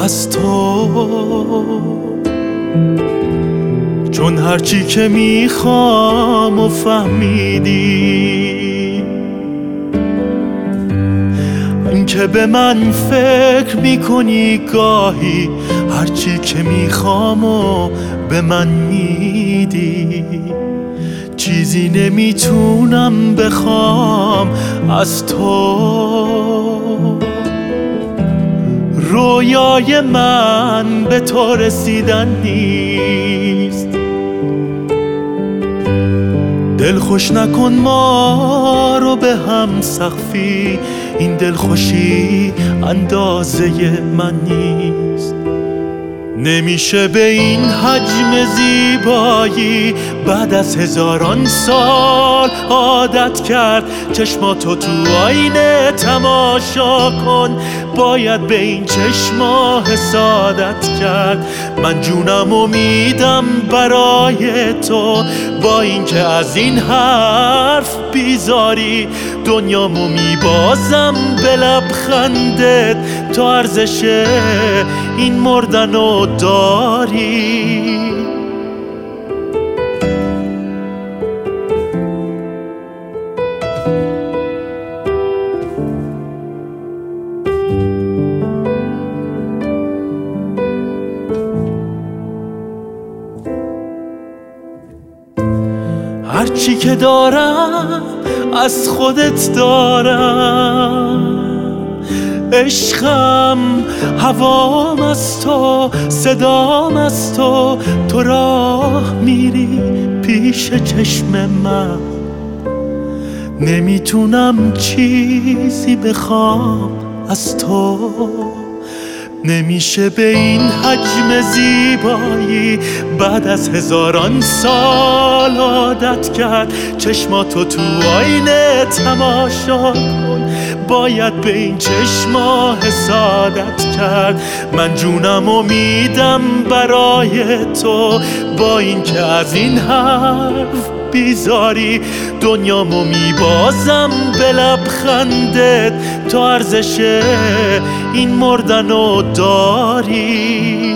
از تو، چون هرچی که میخوام و فهمیدی، این که به من فکر میکنی گاهی، هرچی که میخوام و به من میدی. چیزی نمیتونم بخوام از تو، رویای من به تو رسیدن نیست. دل خوش نکن ما رو به هم سقفی، این دلخوشی اندازه من نیست. نمیشه به این حجم زیبایی بعد از هزاران سال عادت کرد. چشماتو تو آینه تماشا کن، باید به این چشما حسادت کرد. من جونم و میدم برای تو، با اینکه از این حرف بیزاری، دنیامو میبازم به لبخندت. تو ارزش این مردنو داری. هرچی که دارم از خودت دارم، عشقم هوام از تو، صدام از تو. تو راه میری پیش چشم من، نمیتونم چیزی بخوام از تو. نمیشه به این حجم زیبایی بعد از هزاران سال عادت کرد. چشماتو تو آینه تماشا کن، باید به این چشما حسادت کرد. من جونمو میدم برای تو، با اینکه از این حرف بیزاری، دنیامو میبازم به لبخندت. تو ارزش این مردنو داری.